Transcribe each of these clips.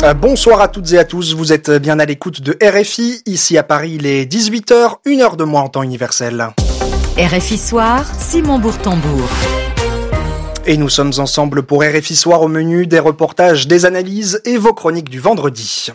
Bonsoir à toutes et à tous, vous êtes bien à l'écoute de RFI. Ici à Paris, il est 18h, 1h de moins en temps universel. RFI Soir, Simon Bourtambour. Et nous sommes ensemble pour RFI Soir, au menu des reportages, des analyses et vos chroniques du vendredi.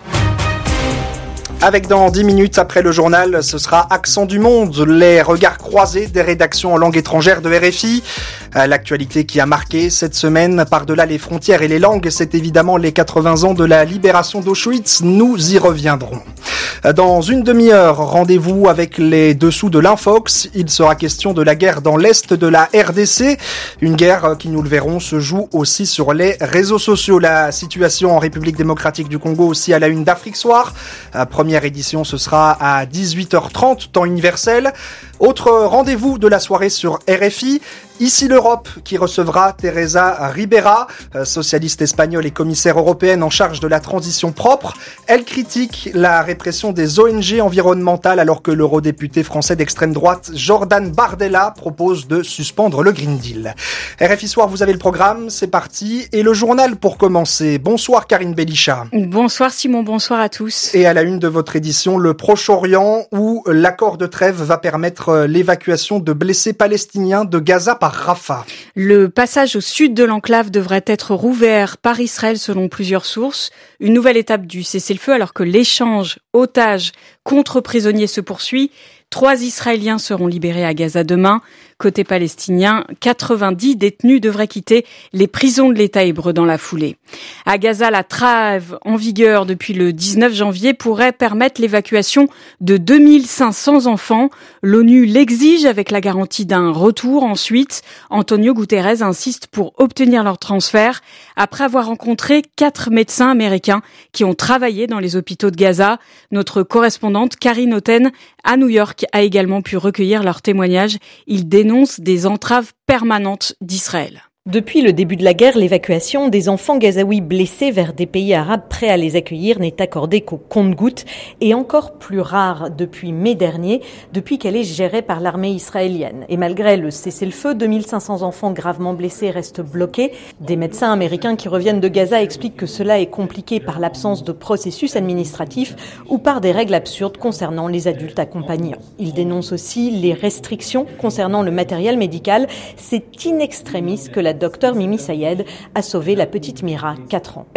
Avec dans 10 minutes après le journal, ce sera Accent du Monde, les regards croisés des rédactions en langue étrangère de RFI. L'actualité qui a marqué cette semaine, par-delà les frontières et les langues, c'est évidemment les 80 ans de la libération d'Auschwitz. Nous y reviendrons. Dans une demi-heure, rendez-vous avec les dessous de l'Infox. Il sera question de la guerre dans l'Est de la RDC. Une guerre qui, nous le verrons, se joue aussi sur les réseaux sociaux. La situation en République démocratique du Congo aussi à la une d'Afrique Soir. Première édition, ce sera à 18h30, temps universel. Autre rendez-vous de la soirée sur RFI. Ici l'Europe qui recevra Teresa Ribera, socialiste espagnole et commissaire européenne en charge de la transition propre. Elle critique la répression des ONG environnementales alors que l'eurodéputé français d'extrême droite Jordan Bardella propose de suspendre le Green Deal. RFI Soir, vous avez le programme, c'est parti. Et le journal pour commencer. Bonsoir Karine Belichat. Bonsoir Simon, bonsoir à tous. Et à la une de votre édition, le Proche-Orient où l'accord de trêve va permettre l'évacuation de blessés palestiniens de Gaza par Rafah. Le passage au sud de l'enclave devrait être rouvert par Israël selon plusieurs sources. Une nouvelle étape du cessez-le-feu alors que l'échange otages contre prisonniers se poursuit. 3 Israéliens seront libérés à Gaza demain. Côté palestinien, 90 détenus devraient quitter les prisons de l'État hébreu dans la foulée. À Gaza, la trêve en vigueur depuis le 19 janvier pourrait permettre l'évacuation de 2500 enfants. L'ONU l'exige avec la garantie d'un retour ensuite. Antonio Guterres insiste pour obtenir leur transfert après avoir rencontré 4 médecins américains qui ont travaillé dans les hôpitaux de Gaza. Notre correspondante Karine Oten à New York a également pu recueillir leurs témoignages. Ils dénoncent des entraves permanentes d'Israël. Depuis le début de la guerre, l'évacuation des enfants gazaouis blessés vers des pays arabes prêts à les accueillir n'est accordée qu'au compte-gouttes et encore plus rare depuis mai dernier, depuis qu'elle est gérée par l'armée israélienne. Et malgré le cessez-le-feu, 2500 enfants gravement blessés restent bloqués. Des médecins américains qui reviennent de Gaza expliquent que cela est compliqué par l'absence de processus administratif ou par des règles absurdes concernant les adultes accompagnants. Ils dénoncent aussi les restrictions concernant le matériel médical. C'est in extremis que la docteur Mimi Sayed a sauvé la petite Mira, 4 ans.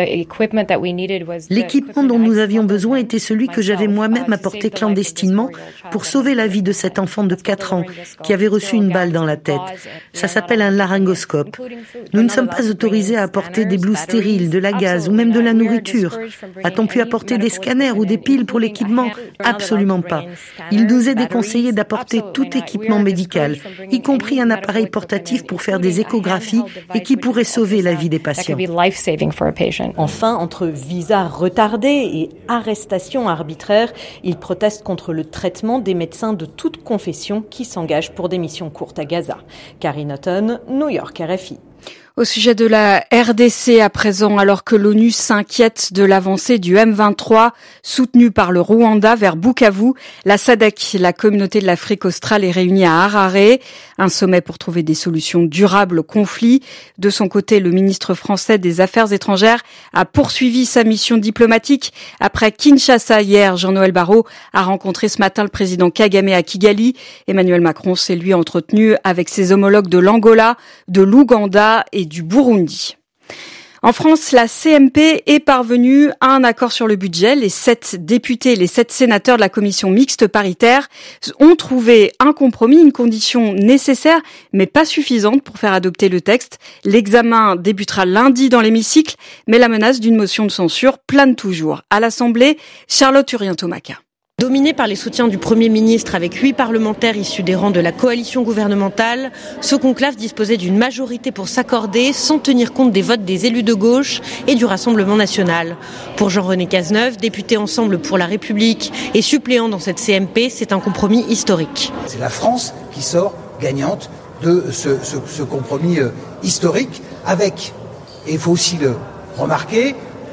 L'équipement dont nous avions besoin était celui que j'avais moi-même apporté clandestinement pour sauver la vie de cet enfant de 4 ans qui avait reçu une balle dans la tête. Ça s'appelle un laryngoscope. Nous ne sommes pas autorisés à apporter des blouses stériles, de la gaz ou même de la nourriture. A-t-on pu apporter des scanners ou des piles pour l'équipement ? Absolument pas. Il nous est déconseillé d'apporter tout équipement médical, y compris un appareil portatif pour faire des échographies et qui pourrait sauver la vie des patients. Enfin, entre visas retardés et arrestations arbitraires, ils protestent contre le traitement des médecins de toute confession qui s'engagent pour des missions courtes à Gaza. Karine Oten, New York, RFI. Au sujet de la RDC à présent, alors que l'ONU s'inquiète de l'avancée du M23 soutenu par le Rwanda vers Bukavu, la SADC, la communauté de l'Afrique australe, est réunie à Harare. Un sommet pour trouver des solutions durables au conflit. De son côté, le ministre français des Affaires étrangères a poursuivi sa mission diplomatique. Après Kinshasa hier, Jean-Noël Barrot a rencontré ce matin le président Kagame à Kigali. Emmanuel Macron s'est lui entretenu avec ses homologues de l'Angola, de l'Ouganda et du Burundi. En France, la CMP est parvenue à un accord sur le budget. Les 7 députés et les 7 sénateurs de la commission mixte paritaire ont trouvé un compromis, une condition nécessaire mais pas suffisante pour faire adopter le texte. L'examen débutera lundi dans l'hémicycle, mais la menace d'une motion de censure plane toujours. À l'Assemblée, Charlotte Urien-Tomaka. Dominé par les soutiens du Premier ministre avec 8 parlementaires issus des rangs de la coalition gouvernementale, ce conclave disposait d'une majorité pour s'accorder sans tenir compte des votes des élus de gauche et du Rassemblement national. Pour Jean-René Cazeneuve, député Ensemble pour la République et suppléant dans cette CMP, c'est un compromis historique. C'est la France qui sort gagnante de ce compromis historique avec, et il faut aussi le remarquer,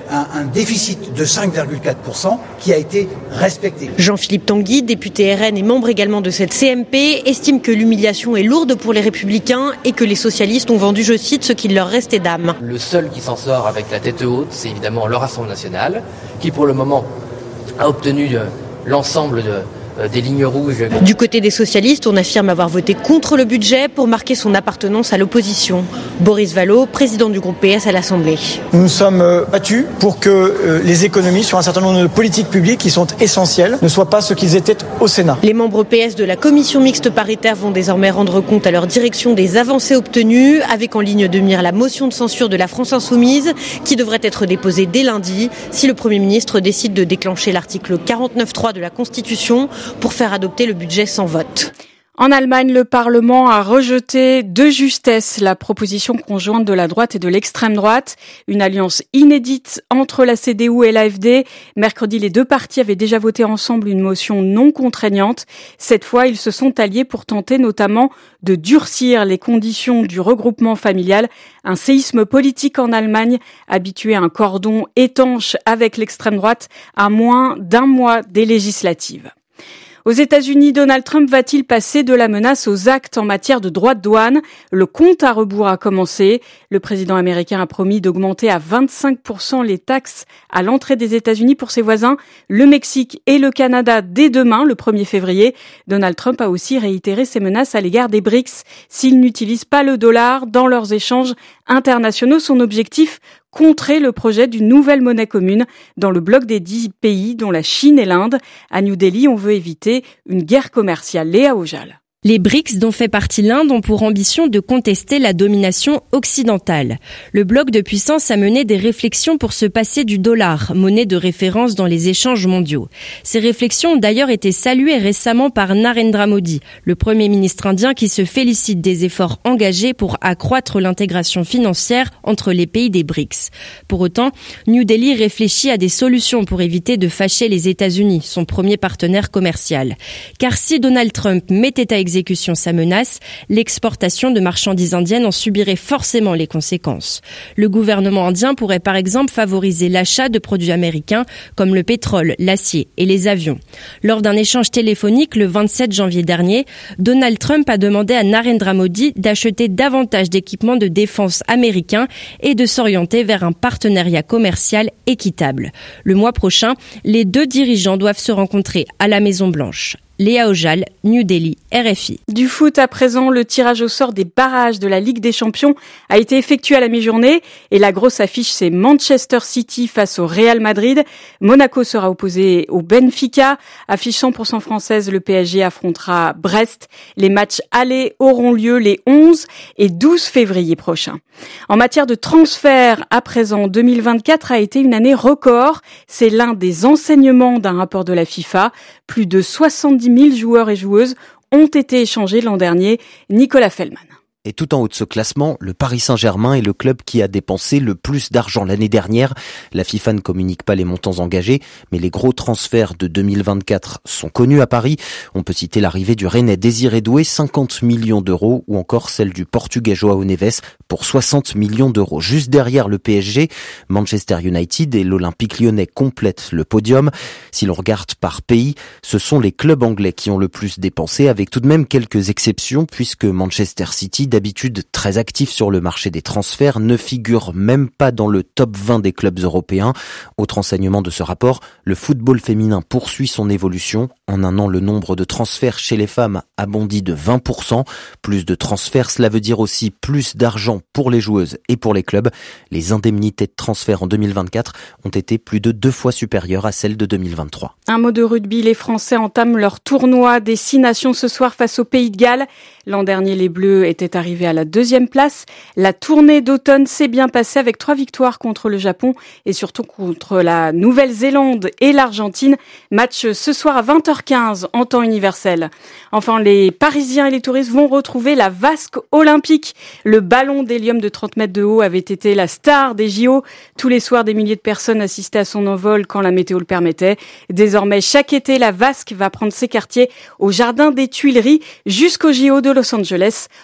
un déficit de 5,4% qui a été respecté. Jean-Philippe Tanguy, député RN et membre également de cette CMP, estime que l'humiliation est lourde pour les Républicains et que les socialistes ont vendu, je cite, ce qu'il leur restait d'âme. Le seul qui s'en sort avec la tête haute, c'est évidemment le Rassemblement national, qui pour le moment a obtenu l'ensemble des lignes rouges. Du côté des socialistes, on affirme avoir voté contre le budget pour marquer son appartenance à l'opposition. Boris Vallaud, président du groupe PS à l'Assemblée. Nous nous sommes battus pour que les économies sur un certain nombre de politiques publiques qui sont essentielles ne soient pas ce qu'ils étaient au Sénat. Les membres PS de la commission mixte paritaire vont désormais rendre compte à leur direction des avancées obtenues, avec en ligne de mire la motion de censure de la France Insoumise, qui devrait être déposée dès lundi si le Premier ministre décide de déclencher l'article 49.3 de la Constitution pour faire adopter le budget sans vote. En Allemagne, le Parlement a rejeté de justesse la proposition conjointe de la droite et de l'extrême droite, une alliance inédite entre la CDU et l'AfD. Mercredi, les deux partis avaient déjà voté ensemble une motion non contraignante. Cette fois, ils se sont alliés pour tenter notamment de durcir les conditions du regroupement familial, un séisme politique en Allemagne habitué à un cordon étanche avec l'extrême droite à moins d'un mois des législatives. Aux États-Unis, Donald Trump va-t-il passer de la menace aux actes en matière de droits de douane ? Le compte à rebours a commencé. Le président américain a promis d'augmenter à 25% les taxes à l'entrée des États-Unis pour ses voisins, le Mexique et le Canada dès demain, le 1er février. Donald Trump a aussi réitéré ses menaces à l'égard des BRICS s'ils n'utilisent pas le dollar dans leurs échanges internationaux. Son objectif, contrer le projet d'une nouvelle monnaie commune dans le bloc des 10 pays dont la Chine et l'Inde. À New Delhi, on veut éviter une guerre commerciale. Léa Ojal. Les BRICS, dont fait partie l'Inde, ont pour ambition de contester la domination occidentale. Le bloc de puissance a mené des réflexions pour se passer du dollar, monnaie de référence dans les échanges mondiaux. Ces réflexions ont d'ailleurs été saluées récemment par Narendra Modi, le Premier ministre indien qui se félicite des efforts engagés pour accroître l'intégration financière entre les pays des BRICS. Pour autant, New Delhi réfléchit à des solutions pour éviter de fâcher les États-Unis, son premier partenaire commercial. Car si Donald Trump mettait à exécution sa menace, l'exportation de marchandises indiennes en subirait forcément les conséquences. Le gouvernement indien pourrait par exemple favoriser l'achat de produits américains comme le pétrole, l'acier et les avions. Lors d'un échange téléphonique le 27 janvier dernier, Donald Trump a demandé à Narendra Modi d'acheter davantage d'équipements de défense américains et de s'orienter vers un partenariat commercial équitable. Le mois prochain, les deux dirigeants doivent se rencontrer à la Maison-Blanche. Léa Ojal, New Delhi, RFI. Du foot à présent, le tirage au sort des barrages de la Ligue des Champions a été effectué à la mi-journée et la grosse affiche, c'est Manchester City face au Real Madrid. Monaco sera opposé au Benfica. Affiche 100% française, le PSG affrontera Brest. Les matchs allés auront lieu les 11 et 12 février prochains. En matière de transfert, à présent, 2024 a été une année record. C'est l'un des enseignements d'un rapport de la FIFA. Plus de 70 000 joueurs et joueuses ont été échangés l'an dernier. Nicolas Fellman. Et tout en haut de ce classement, le Paris Saint-Germain est le club qui a dépensé le plus d'argent l'année dernière. La FIFA ne communique pas les montants engagés, mais les gros transferts de 2024 sont connus à Paris. On peut citer l'arrivée du Rennais Désiré Doué, 50 millions d'euros, ou encore celle du Portugais João Neves pour 60 millions d'euros. Juste derrière le PSG, Manchester United et l'Olympique Lyonnais complètent le podium. Si l'on regarde par pays, ce sont les clubs anglais qui ont le plus dépensé, avec tout de même quelques exceptions, puisque Manchester City, d'habitude très actif sur le marché des transferts, ne figure même pas dans le top 20 des clubs européens. Autre enseignement de ce rapport, le football féminin poursuit son évolution. En un an, le nombre de transferts chez les femmes a bondi de 20%. Plus de transferts, cela veut dire aussi plus d'argent pour les joueuses et pour les clubs. Les indemnités de transfert en 2024 ont été plus de 2 fois supérieures à celles de 2023. Un mot de rugby, les Français entament leur tournoi des 6 nations ce soir face au Pays de Galles. L'an dernier, les Bleus étaient arrivés à la 2e place. La tournée d'automne s'est bien passée avec 3 victoires contre le Japon et surtout contre la Nouvelle-Zélande et l'Argentine. Match ce soir à 20h15 en temps universel. Enfin, les Parisiens et les touristes vont retrouver la vasque olympique. Le ballon d'hélium de 30 mètres de haut avait été la star des JO. Tous les soirs, des milliers de personnes assistaient à son envol quand la météo le permettait. Désormais, chaque été, la vasque va prendre ses quartiers au Jardin des Tuileries jusqu'au JO de Los Angeles en 2020.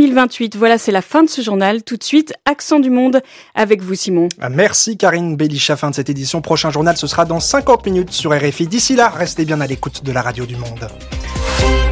2028. Voilà, c'est la fin de ce journal. Tout de suite, Accent du Monde avec vous, Simon. Merci Karine Bélicha. Fin de cette édition. Prochain journal, ce sera dans 50 minutes sur RFI. D'ici là, restez bien à l'écoute de la radio du Monde.